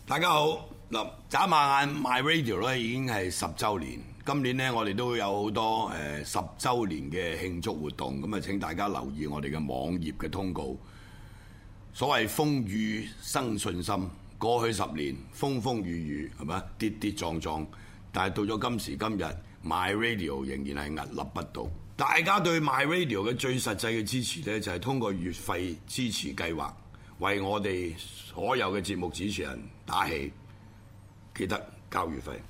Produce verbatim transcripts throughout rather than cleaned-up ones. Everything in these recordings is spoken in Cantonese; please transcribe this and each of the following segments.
大家好，嗱，眨下眼 My Radio 咧已經係十週年，今年咧我哋都有好多誒十週年嘅慶祝活動，咁啊請大家留意我哋嘅網頁嘅通告。所謂風雨生信心，過去十年風風雨雨係咪跌跌撞撞，但係到咗今時今日 My Radio 仍然係屹立不倒。大家對 My Radio 嘅最實際嘅支持咧，就係通過月費支持計劃，為我哋所有嘅節目主持人打氣，記得交月費。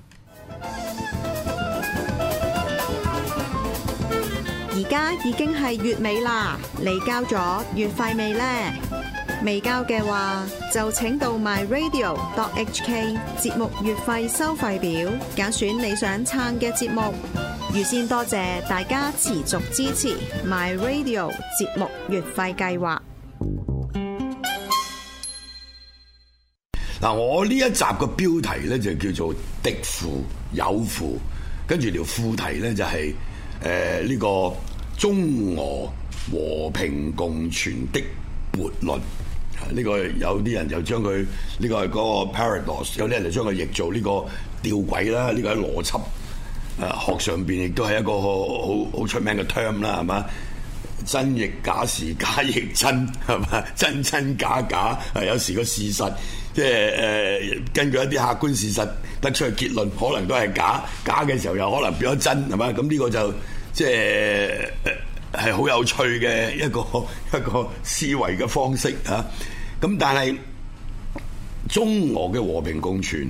而家已經係月尾啦，你交咗月費未呢？未交嘅話，就請到 my radio dot h k 節目月費收費表，揀選你想撐嘅節目。預先多謝大家持續支持 My Radio 節目月費計劃。 嗱，我呢一集嘅標題咧就叫做敵腐有腐，跟住條副題咧就係誒呢個中俄和平共存的悖論。呢個有啲人就將佢呢個係嗰個 paradox， 有啲人就將佢譯做呢個吊詭啦。呢個喺邏輯誒學上邊亦都係一個好好好出名嘅 term 啦，係嘛？真亦假時，假亦真，係嘛？真真假假，係有時個事實即係誒根據一啲客觀事實得出嘅結論，可能都係假，假嘅時候又可能變咗真，係嘛？咁呢個就即係係好有趣嘅一個一個思維嘅方式嚇。咁但係中俄嘅和平共存，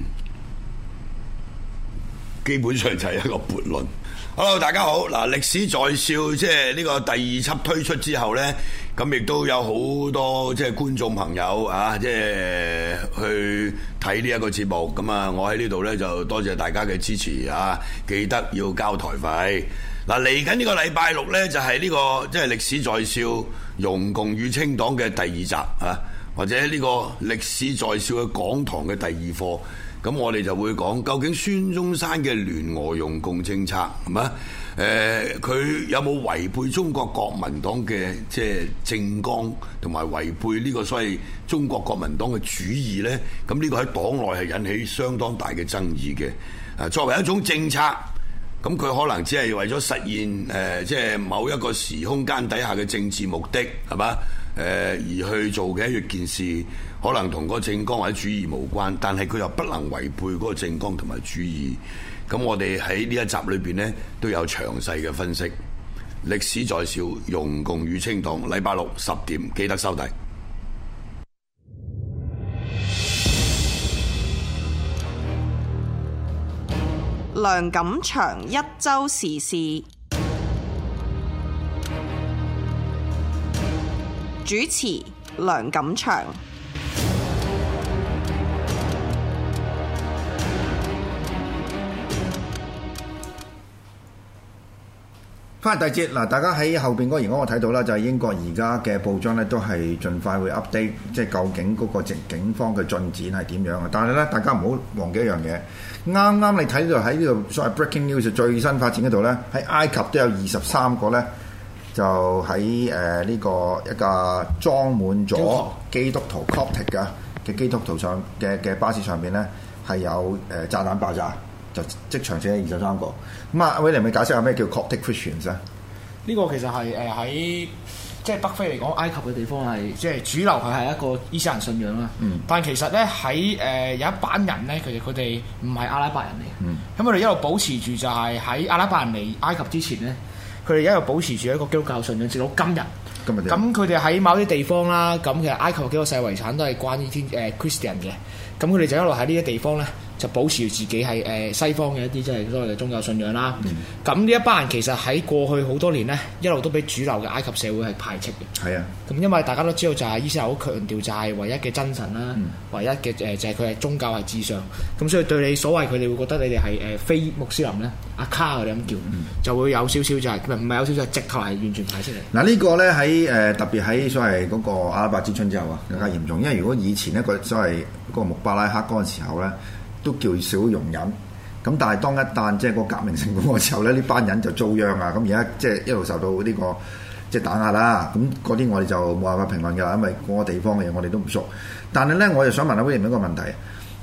基本上就係一個悖論。Hello， 大家好。嗱，歷史在笑，即係呢個第二輯推出之後呢，咁亦都有好多即係觀眾朋友啊，即係去睇呢一個節目。咁啊，我喺呢度呢，就多謝大家嘅支持啊！記得要交台費。嗱，嚟緊呢個禮拜六呢，就係呢個即係歷史在笑容共與清黨嘅第二集啊，或者呢個歷史在笑嘅講堂嘅第二課。咁我哋就會講究竟孫中山嘅聯俄容共政策係嘛？誒，佢、呃、有冇違背中國國民黨嘅即係政綱，同埋違背呢個所謂中國國民黨嘅主義呢？咁呢個喺黨內係引起相當大嘅爭議嘅。啊，作為一種政策，咁佢可能只係為咗實現誒、呃，即係某一個時空間底下嘅政治目的係嘛？誒、呃、而去做嘅一件事，可能同嗰個政綱或者主義無關，但係佢又不能違背嗰個政綱同埋主義。咁我哋喺呢一集裏邊呢，都有詳細嘅分析。歷史在笑，容共與清黨，禮拜六十點記得收睇。 梁錦祥一週時事主持，梁錦祥。 翻嚟第二節嗱，大家喺後邊嗰個熒光我睇到啦，就係、是、英國而家嘅報章咧，都係盡快會 update，即係究竟嗰個警警方嘅進展係點樣啊？但係咧，大家唔好忘記一樣嘢，啱啱你睇到喺呢度所謂 breaking news 最新發展嗰度咧，喺埃及都有二十三個咧。就喺誒呢個一架裝滿咗基督徒 Coptic 嘅嘅基督徒上嘅嘅巴士上邊咧，係有誒、呃、炸彈爆炸，就即場死咗二十三個。咁啊，威廉，你解釋下咩叫 Coptic Christians 啊？ 呢個其實係誒喺即係北非嚟講，埃及嘅地方係即係主流，佢係一個伊斯蘭信仰啦。嗯。但其實咧喺誒有一班人咧，其實佢哋唔係阿拉伯人嚟嘅。嗯。咁佢哋一路保持住就係喺阿拉伯人嚟埃及之前咧。佢哋一路保持住一個基督教信仰，直到今日。今日咁佢哋喺某啲地方啦，咁其實埃及嘅幾個世遺產都係關於天誒 Christian 嘅。咁佢哋就一路喺呢啲地方咧，就保持住自己係誒西方嘅一啲即係所謂嘅宗教信仰啦。咁呢、嗯、一班人其實喺過去好多年咧，一路都俾主流嘅埃及社會係排斥嘅。係啊。咁因為大家都知道就係伊斯蘭好強調就係唯一嘅真神啦，嗯、唯一嘅誒就係佢係宗教係至上。咁所以對你所謂佢哋會覺得你哋係誒非穆斯林咧，阿卡佢哋咁叫，嗯、就會有少少就係唔係有少少係直頭係完全排斥嚟。嗱、啊這個、呢個咧喺誒特別喺所謂嗰個阿拉伯之春之後啊，更加嚴重。因為如果以前一個所謂嗰個穆巴拉克嗰個時候咧，都叫少容忍，咁但係當一旦即係個革命成功嘅時候咧，呢班人就遭殃啊！咁而家即係一路受到呢、這個即係打壓啦。咁嗰啲我哋就冇辦法評論㗎啦，因為嗰個地方嘅嘢我哋都唔熟。但係咧，我就想問下威廉一個問題：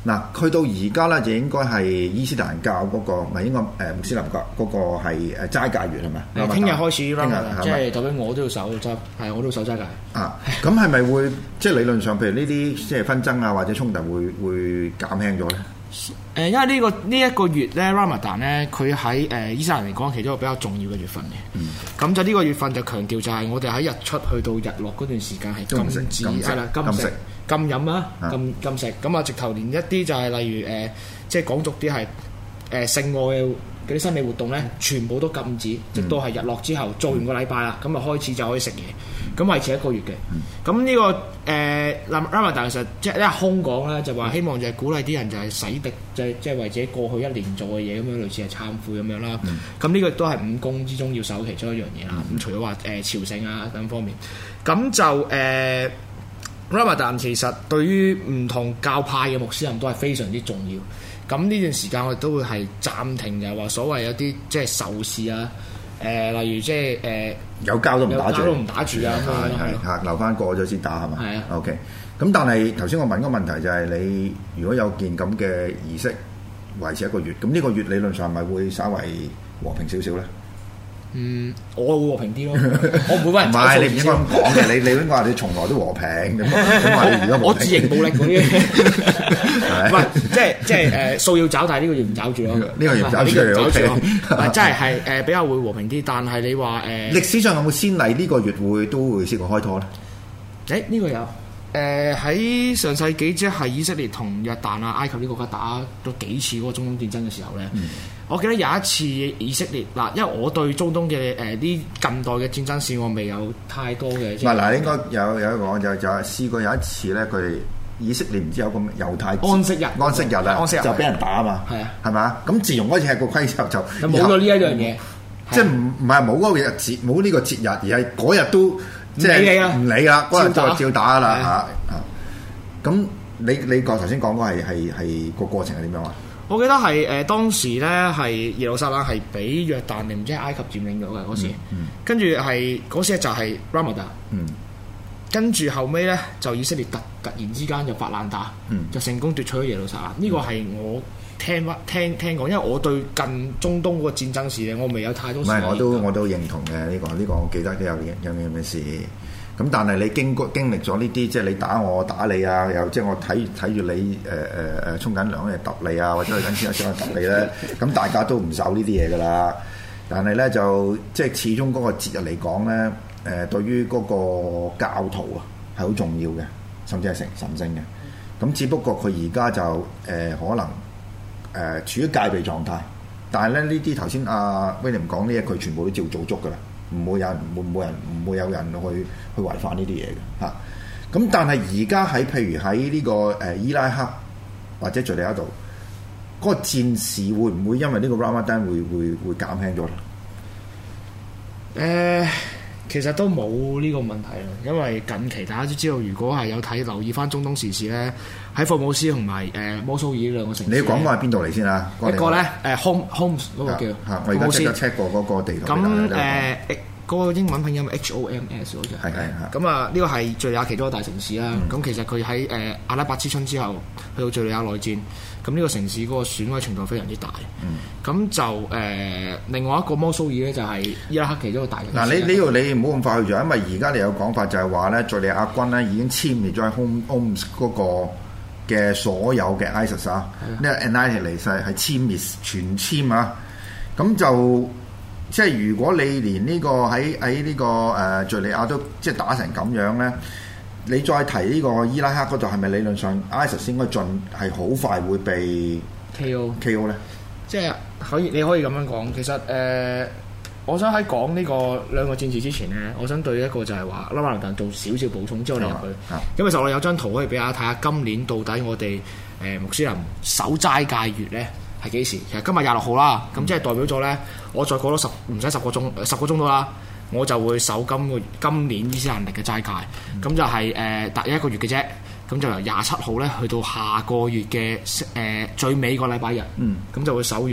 嗱，去到而家咧就應該係伊斯蘭教嗰、那個，唔係應該誒、呃、穆斯林教嗰個係誒齋戒月係咪？ 誒，聽日開始 Ramadan，即係代表我都要守齋，係我都要守齋戒。啊， 咁係咪會即係理論上，譬如呢啲即係紛爭啊或者衝突會會減輕咗咧？ 誒，因為呢、這個呢一、這個月咧 Ramadan 咧，佢喺誒伊斯蘭嚟講，其中一個比較重要嘅月份嘅。咁、嗯、就呢個月份就強調就係我哋喺日出去到日落嗰段時間係禁止係啦，禁食、禁飲啊、禁禁食。咁啊，直頭連一啲就係例如誒、呃，即係講俗啲係誒性愛嘅嗰啲生理活動咧，嗯、全部都禁止，直到係日落之後做完個禮拜啦，咁啊、嗯、開始就可以食嘢。咁維持一個月嘅，咁呢、嗯這個誒 Ramadan 其實即係一空講咧，就話希望就係鼓勵啲人就係洗滌，即係即係為自己過去一年做嘅嘢咁樣，類似係懺悔咁樣啦。咁呢、嗯、個都係五功之中要守其中一樣嘢啦。咁、嗯、除咗話誒朝聖啊等方面，咁就誒、呃、Ramadan 其實對於唔同教派嘅穆斯林都係非常之重要。咁呢段時間我哋都會係暫停，就係話所謂有啲即係仇視啊。誒、呃，例如即係誒有交都唔打住， 有交都唔打住啊！咁樣係係留翻過咗先打係嘛？ 係啊。 OK。咁但係頭先我問個問題就係你如果有件咁嘅儀式維持一個月，咁呢個月理論上咪會稍為和平少少咧？嗯， 我會和平啲咯，我唔會揾人。 唔係你唔應該咁講嘅，你你應該話你從來都和平咁。咁話你而家我自認暴力嗰啲，唔係即係即係誒數要找，但係呢個月唔找住咯。呢個月唔找住，O K。唔真係係誒比較會和平啲，但係你話誒歷史上有冇先例呢個月會都會試過開拖咧？ 誒呢個有。誒喺、呃、上世紀即係以色列同約旦啊、埃及呢個國家打咗幾次嗰個中東戰爭嘅時候咧，嗯、我記得有一次以色列嗱，因為我對中東嘅誒啲近代嘅戰爭史我未有太多嘅。唔係嗱，應該有有一個就就試過有一次咧，佢哋以色列唔知有個猶太安息日， 安息日啊， 安息日就俾人打啊嘛，係啊，係嘛？咁自從嗰次係個規則就冇咗呢一樣嘢， 即係唔唔係冇嗰個日節冇呢個節日，而係嗰日都。即係唔理啦，嗰日就照打啦嚇。咁你你個頭先講嗰係係係個過程係點樣啊？ 我記得係誒、呃、當時咧係耶路撒冷係俾約旦定唔知埃及佔領咗嘅嗰時，跟住係嗰時就係 Ramadan，跟住後尾咧就以色列突突然之間就發爛打，嗯、就成功奪取咗耶路撒冷。呢、嗯、個係我聽乜聽聽講，因為我對近中東嗰個戰爭史咧，我未有太多。唔係， 我都我都認同嘅呢、呢個呢、呢個，我記得都有有咩咩事。咁但係你經過經歷咗呢啲，即係你打我，我打你啊，又即係我睇睇住你誒誒誒沖緊涼嚟揼你啊，或者係緊錢想去揼你咧，咁大家都唔守呢啲嘢㗎啦。但係咧就即係始終嗰個節日嚟講咧，誒、呃、對於嗰個教徒啊係好重要嘅，甚至係成神聖嘅。咁只不過佢而家就誒、呃、可能。誒、呃、處於戒備狀態，但係咧呢啲頭先阿 William 講呢嘢，佢全部都照做足㗎啦，唔會有人，唔會冇人，唔會有人去去違反呢啲嘢嘅嚇。咁、啊、但係而家喺譬如喺呢、這個誒、呃、伊拉克或者敍利亞度，嗰、那個戰事會唔會因為呢個 Ramadan 會會會減輕咗咧？誒、 呃，其實都冇呢個問題啦，因為近期大家都知道，如果係有睇留意翻中東時事咧。喺霍姆斯同埋誒摩蘇爾呢兩個城市， 你要講翻係邊度嚟先啊？ 一個咧誒 Home Homs 嗰個叫， 我而家即刻 check 過嗰個地圖。 咁誒嗰個英文拼音 H O M S 好似係。係係。咁啊，呢個係敍利亞其中一個大城市啦。咁其實佢喺誒阿拉伯之春之後，去到敍利亞內戰，咁呢個城市嗰個損毀程度非常之大。咁就誒另外一個摩蘇爾咧，就係伊拉克其中一個大城市。嗱，你呢度你唔好咁快去做，因為而家你有講法就係話咧，敍利亞軍咧已經殲滅咗喺 Home Homs 嗰個嘅所有嘅 ISIS 啊，呢個 Annihilate 係係殲滅全殲啊，咁就即係如果你連呢個喺喺呢個誒敍利亞都即係打成咁樣咧，你再提呢個伊拉克嗰度係咪理論上 ISIS 應該盡係好快會被 K O K O 咧？ 即係可以你可以咁樣講，其實誒。呃我想喺講呢個兩個戰事之前咧，我想對一個就係話拉馬蘭達做少少補充之後你入去。咁、啊啊、其實我哋有張圖可以俾大家睇下，今年到底我哋誒、呃、穆斯林守齋戒月咧係幾時？其實今日廿六號啦，咁、嗯、即係代表咗咧，我再過多十唔使十個鐘，十個鐘到啦，我就會守今個今年伊斯蘭歷嘅齋戒。咁、嗯、就係誒達一個月嘅啫。咁就由廿七號咧去到下個月嘅誒、呃、最尾個禮拜日，咁、嗯、就會守完。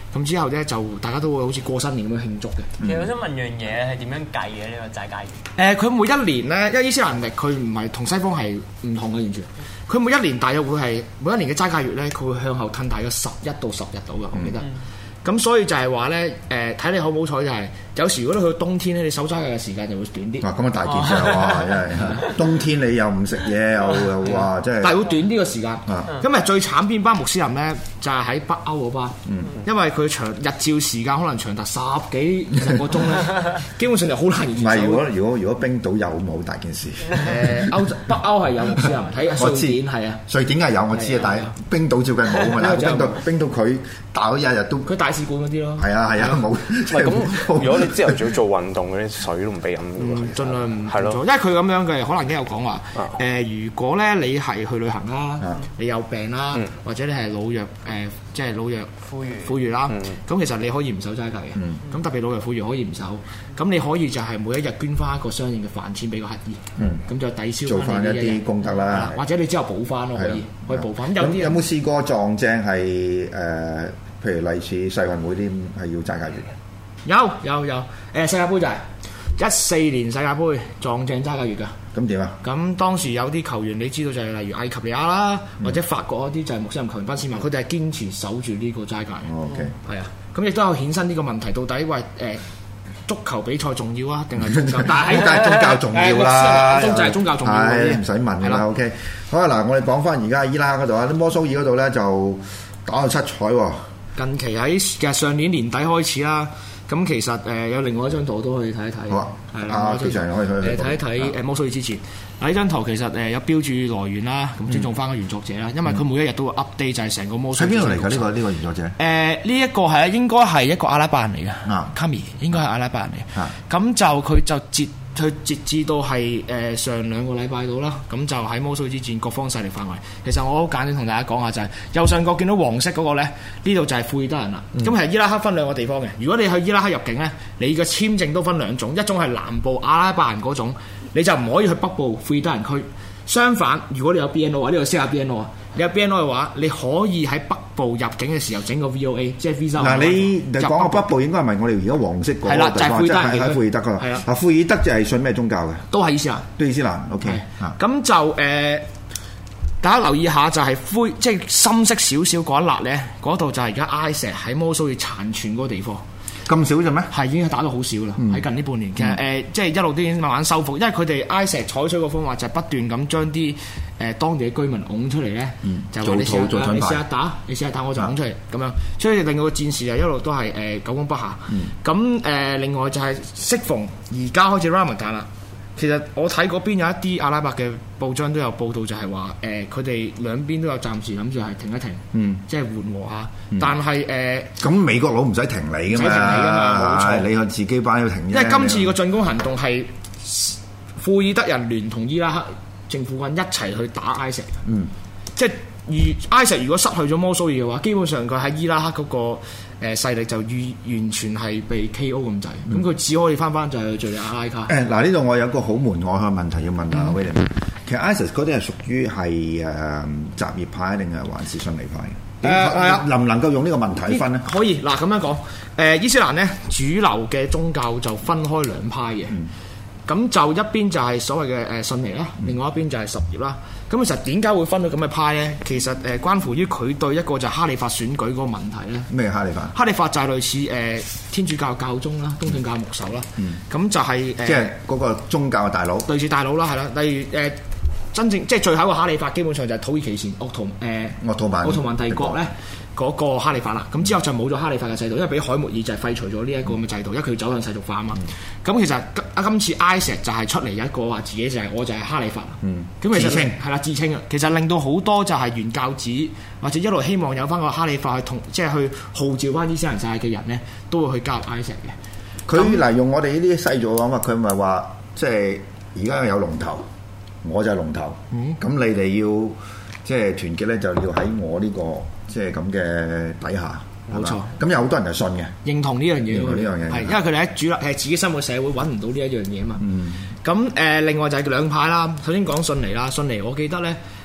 咁之後咧就大家都會好似過新年咁樣慶祝嘅。 其實我想問樣嘢係點樣計嘅呢個齋戒月？ 誒、呃，佢每一年咧，因為伊斯蘭歷佢唔係同西方係唔同嘅完全。佢每一年大約會係每一年嘅齋戒月咧，佢會向後褪大約十一到十日到嘅，我記得。咁、嗯、所以就係話咧，誒、呃、睇你好唔好彩就係、是，有時如果你去到冬天咧，你守齋戒嘅時間就會短啲。 哇！咁啊大件事啊！哇！真係冬天你又唔食嘢，又又哇！真係。但係會短啲嘅時間。啊、因為最慘邊班穆斯林咧，就係、是、喺北歐嗰班。嗯、因為佢長日照時間可能長達十幾二十個鐘咧，基本上就好難完成。唔係， 如果如果如果冰島有冇大件事？ 誒歐北歐係有穆斯林，睇瑞典係啊。 瑞典係有我知啊，但係冰島照計冇啊嘛。冰島冰島佢大咗日日都。 佢大使館嗰啲咯。 係啊係啊，冇。 咁，如果你朝頭早做運動嗰啲水都唔俾飲嘅喎， 盡量唔係咯， 因為佢咁樣嘅，可能已經有講話誒，如果咧你係去旅行啦，你有病啦，或者你係老弱誒，即係老弱婦孺婦孺啦，咁其實你可以唔守齋戒嘅，咁特別老弱婦孺可以唔守，咁你可以就係每一日捐翻一個相應嘅飯錢俾個乞兒，咁就抵消做翻一啲功德啦， 或者你之後補翻咯，可以可以補翻。有啲有冇試過撞正係誒，譬如類似世運會啲係要齋戒月？ 有有有，誒、呃、世界盃就係一四年世界盃撞正齋戒月㗎。 咁點啊？ 咁當時有啲球員你知道就係例如埃及利亞啦，嗯、或者法國嗰啲就係穆斯林球員賓斯馬，佢哋係堅持守住呢個齋戒。 O K。係啊， 咁亦都有衍生呢個問題，到底喂誒、呃、足球比賽重要啊，定係宗教？但係梗係宗教重要啦， 宗教係宗教重要啲， 唔使問㗎啦。O K。好啊，嗱，我哋講翻而家伊拉克嗰度啊，啲摩蘇爾嗰度咧就打到七彩喎。近期喺其實上年年底開始啦。咁其實誒、呃、有另外一張圖都可以睇一睇，係啦，啊，非常可以誒睇一睇誒摩蘇爾之前嗱呢張圖其實誒、呃、有標注來源啦，咁尊重翻個原作者啦，因為佢每一日都會 update 就係成個摩蘇爾。喺邊度嚟㗎？呢、呢個呢、呢個原作者？誒呢一個係應該係一個阿拉伯人嚟嘅，啊 Kami 應該係阿拉伯人嚟，咁、啊、就佢就截。佢截至到係誒、呃、上兩個禮拜到啦，咁就喺摩蘇爾之戰各方勢力範圍。其實我好簡單同大家講下就係、是、右上角見到黃色嗰個咧，呢度就係庫爾德人啦。咁係、嗯、伊拉克分兩個地方嘅。如果你去伊拉克入境咧，你嘅簽證都分兩種，一種係南部阿拉伯人嗰種，你就唔可以去北部庫爾德人區。相反，如果你有 B N O 啊，呢度先有 B N O 啊，你有 B N O 嘅話，你可以喺北部入境嘅時候整個 V O A， 即係 visa。嗱，你你講個北部應該係咪我哋而家黃色嗰個地方？係啦，就係庫爾德人喺庫爾德嗰度。係啊，嗱，庫爾德就係信咩宗教嘅？都係伊斯蘭。都伊斯蘭。O K。咁就誒、呃，大家留意下，就係灰，即係深色少少嗰一笪咧，嗰度就係而家 ISIS 喺摩蘇爾殘存嗰個地方。咁少啫咩？係已經打到好少啦，喺、嗯、近呢半年。其實誒、呃，即係一路都已經慢慢收復，因為佢哋 ISIS 採取個方法就係不斷咁將啲誒當地嘅居民拱出嚟咧，嗯、就話你試下你試下打，你試下打我就拱出嚟咁樣，所以令到個戰事就一路都係誒久攻不下。咁誒、嗯呃、另外就係適逢而家開始 Ramadan 啦。其實我睇嗰邊有一啲阿拉伯嘅報章都有報道就，就係話誒佢哋兩邊都有暫時諗住係停一停，嗯、即係緩和下。嗯、但係誒，咁、呃、美國佬唔使停你㗎嘛，唔使停你㗎嘛，冇錯，你個自己班要停。因為今次個進攻行動係庫爾德人聯同伊拉克政府軍一齊去打 ISIS，嗯，即係如 ISIS 如果失去咗摩蘇爾嘅話，基本上佢喺伊拉克嗰、嗰個。誒勢力就完完全係被 K O 咁滯，咁佢、嗯、只可以翻翻就係敍利亞阿拉卡。誒嗱，呢度我有個好門外嘅問題要問下威廉。其實 ISIS 嗰啲係屬於係誒什葉派定係還是遜尼派？誒係啊，能唔能夠用呢個問題分咧？可以嗱咁樣講，誒、呃、伊斯蘭咧主流嘅宗教就分開兩派嘅。嗯咁就一邊就係所謂嘅誒遜尼啦，另外一邊就係什葉啦。咁其實點解會分到咁嘅派咧？其實誒、呃、關乎於佢對一個就係哈里發選舉嗰個問題咧。咩哈里發？哈里發就係類似誒、呃、天主教教宗啦、東正教牧首啦。咁、嗯、就係、是、誒。呃、即係嗰個宗教嘅大佬。類似大佬啦，係啦。例如誒、呃、真正即係最後一個哈里發，基本上就係土耳其前鄂圖誒鄂圖曼奧圖曼帝國咧。嗰個哈里發啦，咁之後就冇咗哈里發嘅制度，因為俾海默爾就係廢除咗呢一個咁嘅制度，因為佢要走向世俗化啊嘛。咁、嗯、其實今次 ISIS 就係出嚟一個話自己就係、是、我就係哈里發，咁、嗯、其實係啦自稱啊，其實令到好多就係原教旨或者一路希望有翻個哈里發去同即係去號召翻伊斯蘭世界嘅人咧，都會去加入 ISIS 嘅。佢嚟用我哋呢啲細組講法，佢咪話即係而家有龍頭，我就係龍頭，咁、嗯、你哋要即係團結咧，就要喺我呢、這個。即係咁嘅底下，冇錯。咁有好多人就信嘅，認同呢樣嘢。認同呢樣嘢，係因為佢哋喺主流係自己生活社會揾唔到呢一樣嘢啊嘛。咁誒、嗯呃，另外就係兩派啦。首先講遜尼啦，遜尼我記得咧，誒、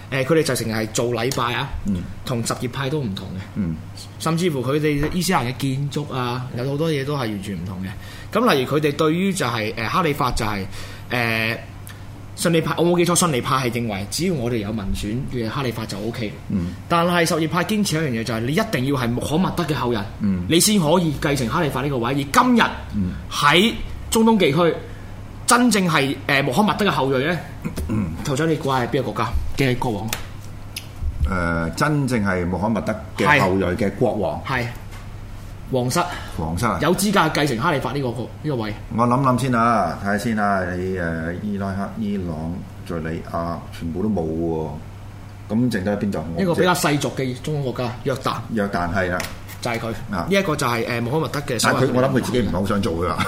誒佢哋就成日係做禮拜啊，同什葉派都唔同嘅， 嗯、 甚至乎佢哋伊斯蘭嘅建築啊，有好多嘢都係完全唔同嘅。咁例如佢哋對於就係、是、誒、呃、哈里發就係、是、誒。呃遜尼派，我冇記錯，遜尼派係認為只要我哋有民選嘅哈里發就 O K。嗯。但係什葉派堅持一樣嘢就係你一定要係穆罕默德嘅後人，嗯、你先可以繼承哈里發呢個位。而今日喺中東地區真正係誒穆罕默德嘅後裔咧，頭先、嗯、你估下係邊個國家嘅國王？誒、 呃，真正係穆罕默德嘅後裔嘅國王係。 皇室， 皇室有資格繼承哈里發呢、這個呢、這個位。 我諗諗先啦，睇下先啦。你誒、呃、伊拉克、伊朗、敍利亞全部都冇喎，咁剩低喺邊度？ 一個比較世俗嘅中東國家，約旦。約旦係啦。 就係佢，呢一個就係誒穆罕默德嘅。 但係佢，我諗佢自己唔係好想做㗎啦。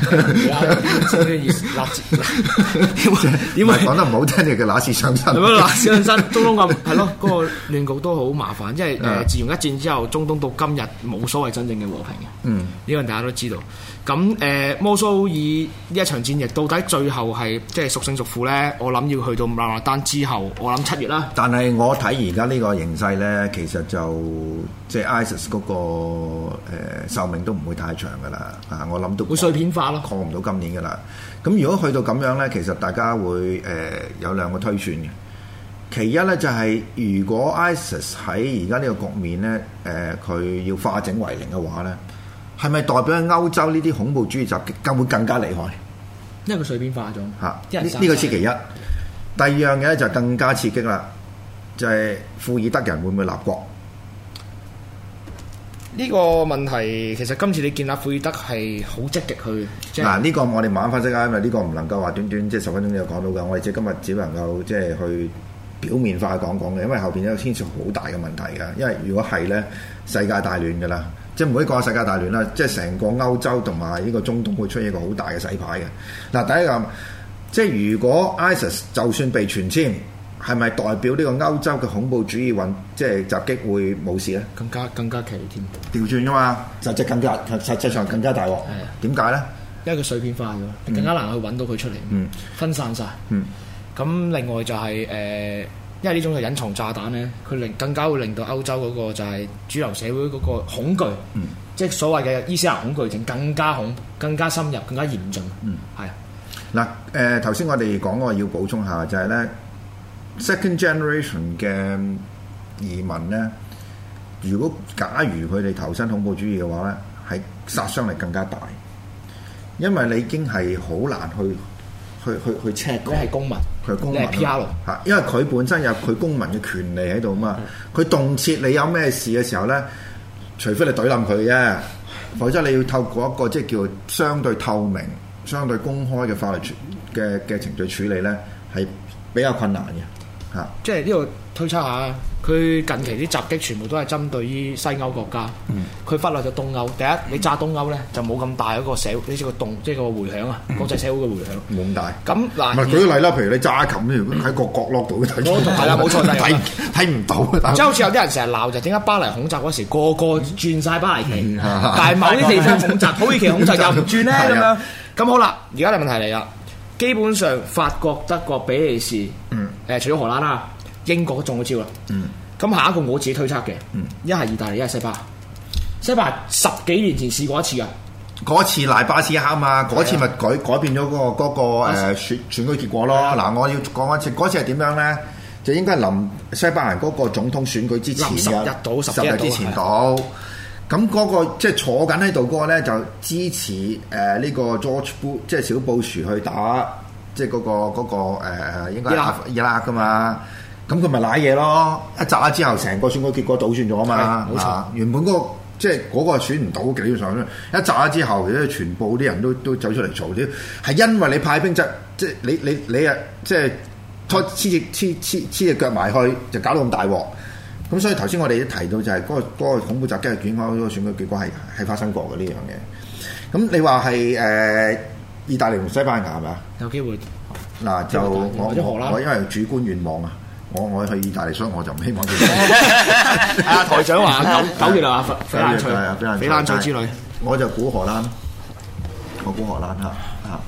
點解講得唔好聽嘅叫揦屎上身？ 揦屎上身，中東咁係咯，嗰個亂局都好麻煩，因為誒自從一戰之後，中東到今日冇所謂真正嘅和平嘅。嗯，呢個大家都知道。咁誒摩蘇爾呢一場戰役到底最後係即係屬勝屬負咧？我諗要去到拉馬丹之後，我諗七月啦。 但係我睇而家呢個形勢咧，其實就即係 ISIS 嗰個誒壽命都唔會太長噶啦。啊，我諗都會碎片化咯， 過唔到今年噶啦。咁如果去到咁樣咧，其實大家會誒、呃、有兩個推算嘅。其一咧就係、是、如果 ISIS 喺而家呢個局面咧，誒、呃、佢要化整為零嘅話咧。係咪代表喺歐洲呢啲恐怖主義襲擊更會更加厲害？ 因為佢碎片化咗嚇，呢呢個是其一。第二樣嘢咧就更加刺激啦，就係、是、庫爾德人會唔會立國？ 呢個問題其實今次你見阿庫爾德係好積極去。 嗱，呢個我哋慢慢分析啦，因為呢個唔能夠話短短即係十分鐘就講到嘅。我哋即係今日只能夠即係去表面化講講嘅，因為後邊有牽涉好大嘅問題嘅。因為如果係咧，世界大亂㗎啦。即係唔可以講世界大亂啦，即係成個歐洲同埋呢個中東會出現一個好大嘅洗牌嘅。嗱，第一個即係如果 ISIS 就算被傳簽，係咪代表呢個歐洲嘅恐怖主義運即係襲擊會冇事咧？ 更加更加奇添， 調轉㗎嘛，實際更加實際上更加大鑊。點解咧？ 因為佢碎片化咗，更加難去揾到佢出嚟，嗯、分散晒。咁、嗯、另外就係、是、誒。呃因為呢種係隱藏炸彈咧，佢令更加會令到歐洲嗰個就係主流社會嗰個恐懼，嗯、即係所謂嘅伊斯蘭恐懼症更加恐、更加深入、更加嚴峻。嗯，係啊。 嗱，誒頭先我哋講過要補充下，就係、是、咧 second generation 嘅移民咧，如果假如佢哋投身恐怖主義嘅話咧，係殺傷力更加大，因為你已經係好難去。去去去 check 你係公民， 佢係公民， 你係 P R 嚇，因為佢本身有佢公民嘅權利喺度嘛。佢動輒你有咩事嘅時候咧，除非你懟冧佢啫，否則你要透過一個即係叫相對透明、相對公開嘅法律嘅嘅程序處理咧，係比較困難嘅嚇。 即係呢個推測下，佢近期啲襲擊全部都係針對於西歐國家，佢、嗯、忽略咗東歐。第一，你炸東歐咧就冇咁大一個社會，呢、這個動即係個迴響啊，國際社會嘅迴響冇咁大。咁嗱， 唔係舉個例啦，譬如你炸琴咧，喺個角落度睇， 係啦，冇錯， 睇睇唔到。 即係好似有啲人成日鬧就點解巴黎恐襲嗰時個個轉晒巴黎旗，但係某啲地方恐襲，土耳其恐襲又唔轉咧咁樣。咁好啦，而家嘅問題嚟啦，基本上法國、德國、比利時，誒、嗯呃、除咗荷蘭啦。英國都中咗招啦，咁、嗯、下一個我自己推測嘅，一係、嗯、意大利，一係西班牙。西班牙十幾年前試過一次噶， 嗰次賴巴斯克啊嘛，嗰次咪改改變咗嗰、那個嗰、那個誒選選舉結果咯。嗱，我要講一次，嗰次係點樣咧？就應該係臨西班牙嗰個總統選舉之前嘅十日到十日之前到。咁嗰、那個即係、就是、坐緊喺度嗰個咧，就支持誒呢、呃這個 George Bush，即係小布殊去打，即係嗰個嗰、那個誒、呃、應該係伊拉克噶嘛。咁佢咪賴嘢咯？一炸咗之後，成個選舉結果倒算咗啊嘛！冇錯、啊，原本嗰、那個即係嗰個選唔到，基本上一炸咗之後，因為全部啲人都都走出嚟嘈啲，係因為你派兵就即係你你你啊，即係拖黐隻黐黐黐隻腳埋去，就搞到咁大鑊。咁所以頭先我哋都提到就係嗰、那個那個恐怖襲擊嘅捲開嗰個選舉結果係係發生過嘅呢樣嘢。咁你話係誒意大利同西班牙係咪啊？ 有機會嗱就我我我因為主觀願望啊。我我去意大利，所以我就唔希望佢。 啊，台長話九九月啊，翡翡翠，翡翠之旅， 我就估荷蘭，我估荷蘭嚇嚇。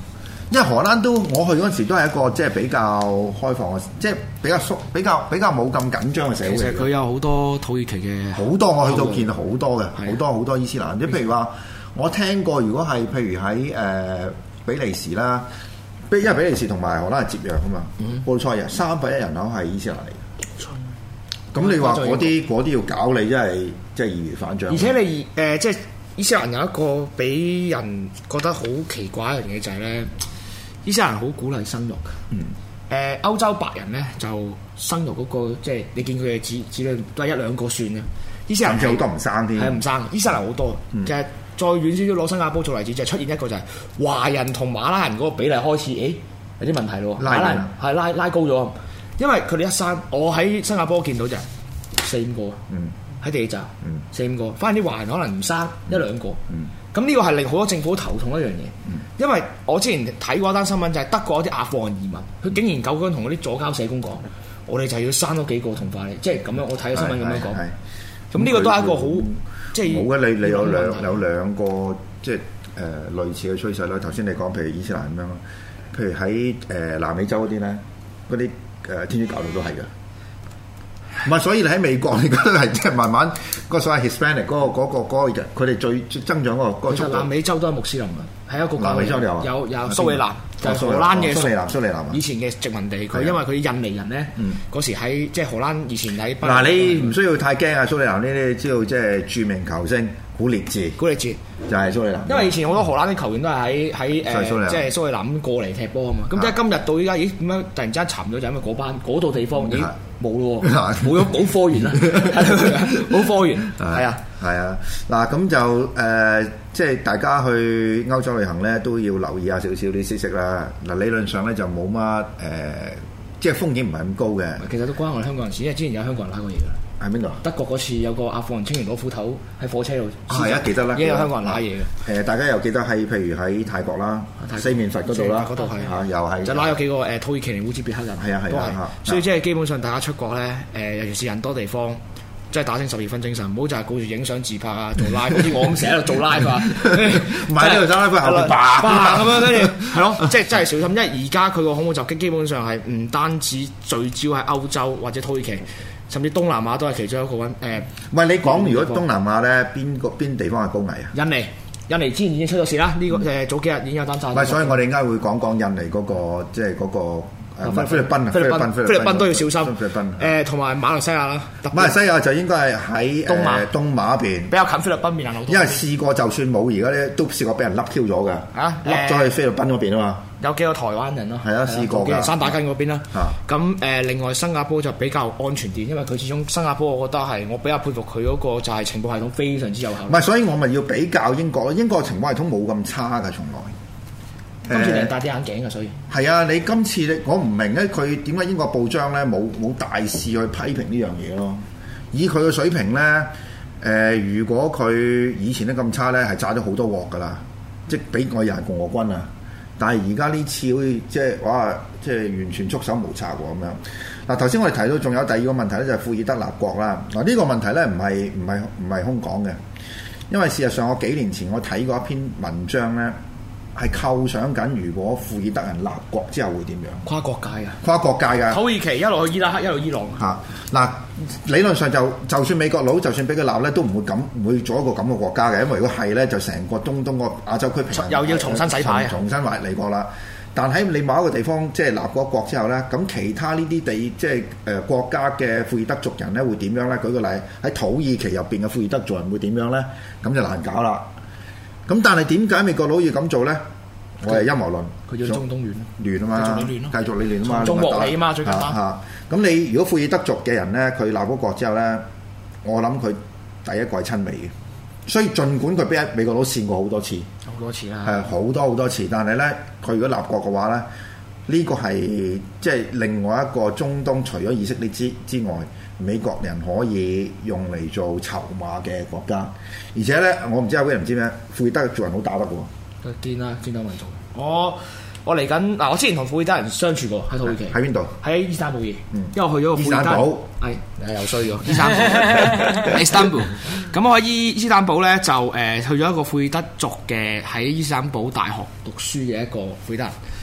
因為荷蘭都我去嗰陣時都係一個即係比較開放嘅，即係比較縮比較比較冇咁緊張嘅社會。 其實佢有好多土耳其嘅好多，我去到見好多嘅，好係多好多伊斯蘭。即係譬如話，我聽過，如果係譬如喺誒、呃、比利時啦，比因為比利時同埋荷蘭係接壤啊嘛，布魯塞爾三分一人口係伊斯蘭嚟嘅。咁你話嗰啲嗰啲要搞你，真係真係易如反掌。 而且你誒、呃、即係伊斯蘭有一個俾人覺得好奇怪一樣嘢就係咧，伊斯蘭好鼓勵生育嘅。 嗯。 誒、呃、歐洲白人咧就生育嗰、那個即係你見佢嘅子子女都係一兩個算嘅。伊斯蘭甚至好多唔生添。 係唔生，伊斯蘭好多。嗯、其實再遠少少攞新加坡做例子，就係、出現一個就係華人同馬拉人嗰個比例開始，誒有啲問題咯。馬拉人係拉拉高咗，因為佢哋一生，我喺新加坡見到就係四五個。嗯。喺地鐵站，嗯、四五個，反而啲華人可能唔生一兩個，咁呢個係令好多政府頭痛一樣嘢，嗯、因為我之前睇過一單新聞就係德國一啲阿富汗移民，佢竟然夠膽同嗰啲左膠社工講，我哋就要生多幾個同化你，即係咁樣，我睇個新聞咁樣講，咁呢個都係一個好即係冇嘅，你你有兩有兩個即係誒、呃、類似嘅趨勢啦。頭先你講譬如伊斯蘭咁樣咯，譬如喺誒、呃、南美洲嗰啲咧，嗰啲誒天主教徒都係嘅。唔係，所以你喺美國，你覺得係即係慢慢個所謂 Hispanic 嗰、嗰個嗰、嗰個嗰、嗰個佢哋最增長嗰、嗰個嗰個速度。其實南美洲都係穆斯林嘅，係一個南美洲有有有蘇里南，就係、荷蘭嘅蘇里南，蘇里南以前嘅殖民地，佢因為佢印尼人咧，嗰、嗯、時喺即係荷蘭以前喺。嗱，你唔需要太驚啊！蘇里南呢啲知道即係著名球星古列治，古列治就係蘇里南。因為以前好多荷蘭啲球員都係喺喺誒，即係蘇里南過嚟踢波啊嘛。咁即係今日到依家，咦點解突然之間沉咗？就因為嗰班嗰度地方已經冇咯，冇咗冇科員啦，冇科員係啊係啊。嗱咁就誒，即係大家去歐洲旅行咧，都要留意下少少啲消息啦。嗱，理論上咧就冇乜誒，即係風險唔係咁高嘅。其實都關我哋香港人事，因為之前有香港人拉過嘢㗎。喺邊度？德國嗰次有個阿富汗青年攞斧頭喺火車度，係啊，記得啦，已經有香港人拉嘢嘅。誒，大家又記得喺譬如喺泰國啦，四面佛嗰度啦，嗰度係嚇，又係就拉咗幾個誒土耳其尼烏茲別克人，係啊係啊，所以即係基本上大家出國咧，誒尤其是人多地方，即係打醒十二分精神，唔好就係顧住影相自拍啊，做 live，好似我咁成日喺度做 live 啊，唔係呢度走 live 後邊叭叭咁樣，跟住係咯，即係真係小心，因為而家佢個恐怖襲擊基本上係唔單止聚焦喺歐洲或者土耳其。甚至東南亞都係其中一個揾誒。唔係你講，如果東南亞咧，邊個邊地方係高危啊？印尼，印尼之前已經出咗事啦。呢個誒早幾日已經有單炸。唔係，所以我哋應該會講講印尼嗰個，即係嗰個菲律賓啊，菲律賓，菲律賓都要小心。菲律賓誒，同埋馬來西亞啦。馬來西亞就應該係喺東馬東馬嗰邊，比較近菲律賓面因為試過就算冇，而家咧都試過俾人笠 Q 咗㗎。啊，笠咗去菲律賓嗰邊啊嘛。有幾個台灣人咯，係啊，試過嘅，山打根嗰邊啦。咁誒、呃，另外新加坡就比較安全啲，因為佢始終新加坡，我覺得係我比較佩服佢嗰個就係情報系統非常之有效。唔係，所以我咪要比較英國咯。英國情報系統冇咁差㗎，從來。今次你戴啲眼鏡㗎，所以係啊！你今次咧，我唔明咧，佢點解英國報章咧冇冇大肆去批評呢樣嘢咯？以佢嘅水平咧，誒、呃，如果佢以前都咁差咧，係炸咗好多鑊㗎啦，即係俾我人共和軍啊！但係而家呢次好似即係哇，即係完全束手無策喎咁樣。嗱，頭先我哋提到仲有第二個問題咧，就係庫爾德立國啦。嗱，呢個問題咧唔係唔係唔係空講嘅，因為事實上我幾年前我睇過一篇文章咧，係構想緊如果庫爾德人立國之後會點樣？跨國界啊！跨國界㗎。土耳其一路去伊拉克，一路伊朗。嚇嗱、啊，理論上就就算美國佬，就算俾佢立咧，都唔會咁唔會做一個咁嘅國家嘅，因為如果係咧，就成個東東個亞洲區平衡又要重新洗牌，重新話嚟過啦。但喺你某一個地方即係立國國之後咧，咁其他呢啲地即係誒國家嘅庫爾德族人咧會點樣咧？舉個例喺土耳其入邊嘅庫爾德族人會點樣咧？咁就難搞啦。咁但係點解美國佬要咁做咧？我係陰謀論，佢要中東亂亂啊嘛，繼續你亂啊嘛，中國你啊嘛最簡單嚇。咁你如果庫爾德族嘅人咧，佢立咗國之後咧，我諗佢第一個係親美嘅。所以儘管佢俾美國佬試過好多次，好多次啦，係好多好多次，但係咧，佢如果立國嘅話咧，呢、這個係即係另外一個中東除咗以色列之之外，美國人可以用嚟做籌碼嘅國家。而且咧，我唔知阿威唔知咩，庫爾德做人好打得嘅喎。堅啦，堅打民族。我我嚟緊嗱，我之前同庫爾德人相處過喺土耳其。喺邊度？喺伊斯坦布爾。嗯。因為我去咗個庫爾德。伊斯坦堡。係，係又衰咗。伊斯坦堡。伊斯坦堡。咁我喺伊伊斯坦堡咧就誒、呃、去咗一個庫爾德族嘅喺伊斯坦堡大學讀書嘅一個庫爾德人。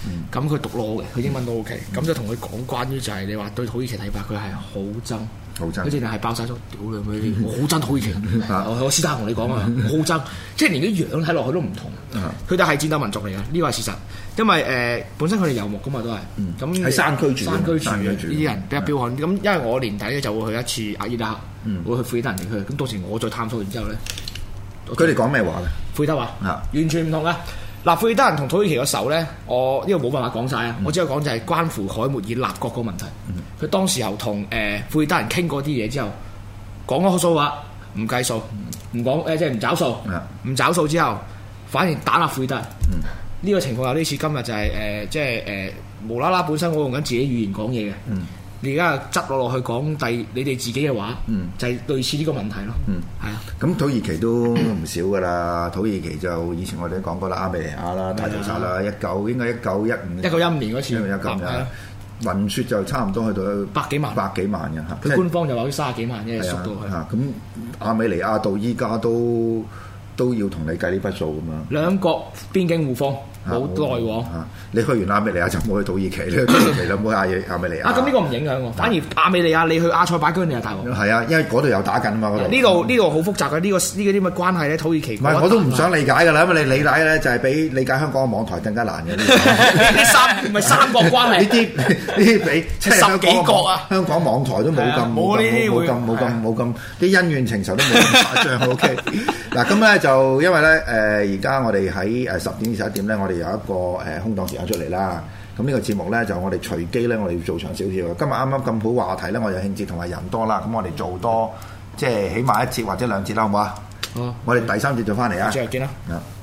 咁佢讀 law 嘅，佢英文都 OK，咁就同佢講關於就係你話對土耳其睇法，佢係好憎。 好憎， 佢淨係爆晒咗，屌你咩？我好憎土耳其，我私底下同你講啊，我好憎，即係連啲樣睇落去都唔同。佢哋係戰鬥民族嚟嘅，呢個係事實。因為誒、呃、本身佢哋遊牧噶嘛都係，咁喺、嗯、山區住，山區住嘅呢啲人比較彪悍。咁、嗯、因為我年底咧就會去一次阿伊拉克，嗯、會去庫爾德人地區。咁到時我再探索完之後咧， 佢哋講咩話咧？ 庫爾德話，啊、完全唔同啊！嗱，庫爾德人同土耳其嘅仇咧，我呢個冇辦法講晒啊！嗯、我只係講就係關乎凱末爾立國個問題。佢、嗯、當時候同誒庫爾德人傾過啲嘢之後，講咗數話唔計數，唔講誒即係唔找數，唔、嗯、找數之後，反而打壓庫爾德人。呢、嗯、個情況有啲似今日就係、是、誒、呃、即係誒、呃、無啦啦本身我用緊自己語言講嘢嘅。嗯你而家執落落去講第你哋自己嘅話，嗯、就係類似呢個問題咯。嗯，係啊。咁土耳其都唔少噶啦，土耳其就以前我哋都講過啦，阿美尼亞啦、大屠殺啦，一九應該一九一五， 一九一五年嗰次， 一九一五年，聞説就差唔多去到百幾萬，百幾萬嘅嚇。 佢官方就話三十幾萬嘅縮到去。 嚇，咁阿美尼亞到依家都都要同你計呢筆數咁樣。 兩國邊境互封。好來往， 你去完亞美尼亞就冇去土耳其，你去土耳其就冇亞亞美尼亞。 啊，咁呢個唔影響喎，反而亞美尼亞你去阿塞拜疆你係大鑊。 係啊，因為嗰度有打緊啊嘛，嗰度。呢度呢度好複雜嘅，呢個呢個啲乜關係咧？土耳其唔係我都唔想理解㗎啦，因為你理解咧就係比理解香港嘅網台更加難嘅。 呢三唔係三國關係。呢啲呢啲比十幾國啊！ 香港網台都冇咁冇咁冇咁冇咁冇咁啲恩怨情仇都冇咁誇張。O K，嗱咁咧就因為咧誒而家我哋喺誒十點至十一點咧，我哋有一個誒。誒空檔時間出嚟啦，咁呢個節目咧就我哋隨機咧，我哋要做長少少。今日啱啱咁好話題咧，我有興致同埋人多啦，咁我哋做多即係起碼一節或者兩節啦，好唔好啊？好，我哋第三節就翻嚟啊！ 再見啦。 啊。